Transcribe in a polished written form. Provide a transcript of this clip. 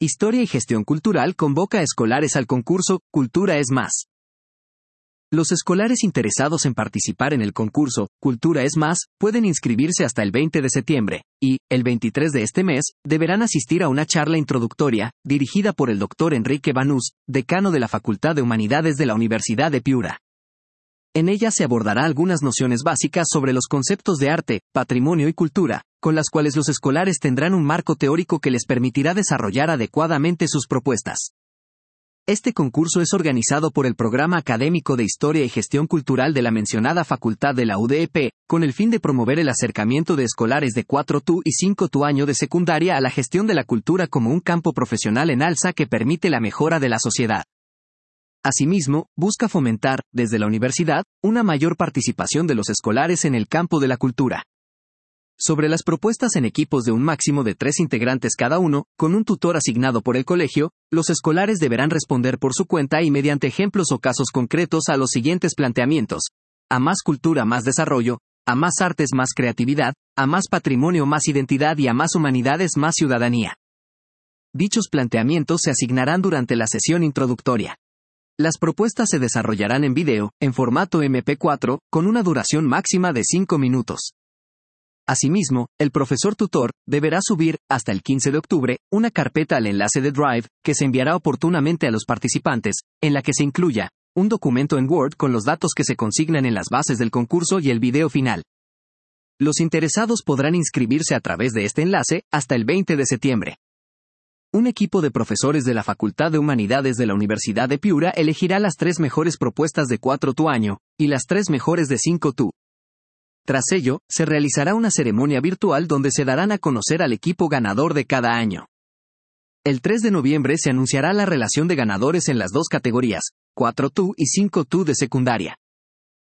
Historia y Gestión Cultural convoca a escolares al concurso Cultura es Más. Los escolares interesados en participar en el concurso Cultura es Más pueden inscribirse hasta el 20 de septiembre, y, el 23 de este mes, deberán asistir a una charla introductoria, dirigida por el Dr. Enrique Banús, decano de la Facultad de Humanidades de la Universidad de Piura. En ella se abordará algunas nociones básicas sobre los conceptos de arte, patrimonio y cultura, con las cuales los escolares tendrán un marco teórico que les permitirá desarrollar adecuadamente sus propuestas. Este concurso es organizado por el Programa Académico de Historia y Gestión Cultural de la mencionada facultad de la UDEP, con el fin de promover el acercamiento de escolares de 4TU y 5TU año de secundaria a la gestión de la cultura como un campo profesional en alza que permite la mejora de la sociedad. Asimismo, busca fomentar, desde la universidad, una mayor participación de los escolares en el campo de la cultura. Sobre las propuestas en equipos de un máximo de 3 integrantes cada uno, con un tutor asignado por el colegio, los escolares deberán responder por su cuenta y mediante ejemplos o casos concretos a los siguientes planteamientos: a más cultura más desarrollo, a más artes más creatividad, a más patrimonio más identidad y a más humanidades más ciudadanía. Dichos planteamientos se asignarán durante la sesión introductoria. Las propuestas se desarrollarán en video, en formato MP4, con una duración máxima de 5 minutos. Asimismo, el profesor tutor deberá subir, hasta el 15 de octubre, una carpeta al enlace de Drive, que se enviará oportunamente a los participantes, en la que se incluya un documento en Word con los datos que se consignan en las bases del concurso y el video final. Los interesados podrán inscribirse a través de este enlace hasta el 20 de septiembre. Un equipo de profesores de la Facultad de Humanidades de la Universidad de Piura elegirá las 3 mejores propuestas de 4TU año, y las 3 mejores de 5TU. Tras ello, se realizará una ceremonia virtual donde se darán a conocer al equipo ganador de cada año. El 3 de noviembre se anunciará la relación de ganadores en las 2 categorías, 4TU y 5TU de secundaria.